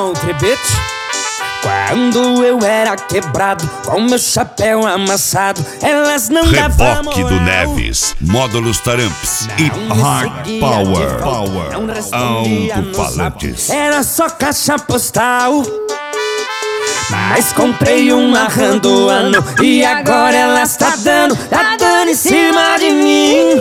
country, bitch. Quando eu era quebrado, com meu chapéu amassado, elas não davam moral. Reboque do Neves, módulos taramps e hard power, alto-falantes. Era só caixa postal, mas comprei uma Randuano e agora elas tá dando em cima de mim.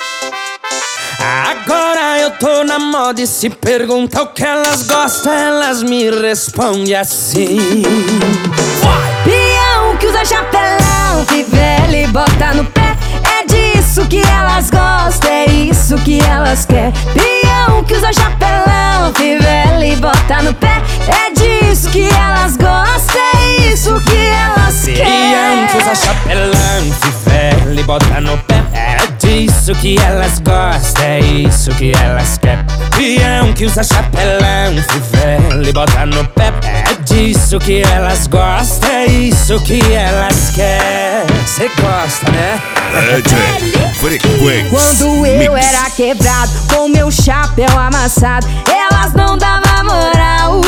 Agora eu tô na moda e se pergunta o que elas gostam, elas me respondem assim. Peão que usa chapelão, fivela e bota no pé, é disso que elas gostam, é isso que elas querem. Peão que usa chapelão, fivela e bota no pé, é disso que elas gostam, é isso que elas querem. Peão que usa chapelão, fivela e bota no pé, é disso que elas gostam, é isso que elas querem. Peão que usa chapelão, fivela e bota no pé, é disso que elas gostam, é isso que elas querem. Cê gosta, né? Frequência. Quando eu era quebrado, com meu chapéu amassado, elas não davam moral.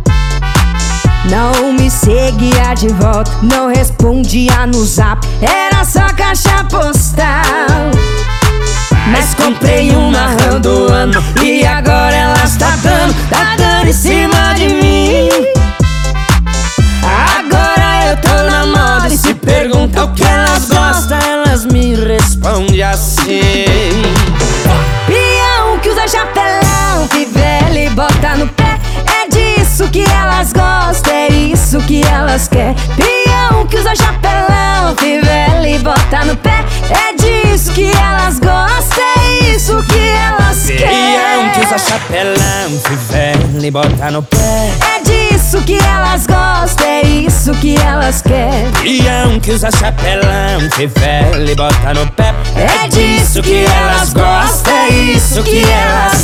Não me seguia de volta, não respondia no zap, era só caixa postal. Mas comprei uma Randuano e agora elas tá dando em cima de mim. Agora eu tô na moda e se pergunta o que elas gostam, elas me respondem assim. Peão que usa chapelão, fivela e bota no pé, é disso que elas gostam, é isso que elas querem. Peão que usa chapelão, fivela e bota no pé, é disso que elas gostam, é isso que elas querem. Peão que usa chapelão, fivela e bota no pé, é disso que elas gostam, é isso que elas querem. Peão que usa chapelão, fivela e bota no pé, é disso que elas gostam, é isso que elas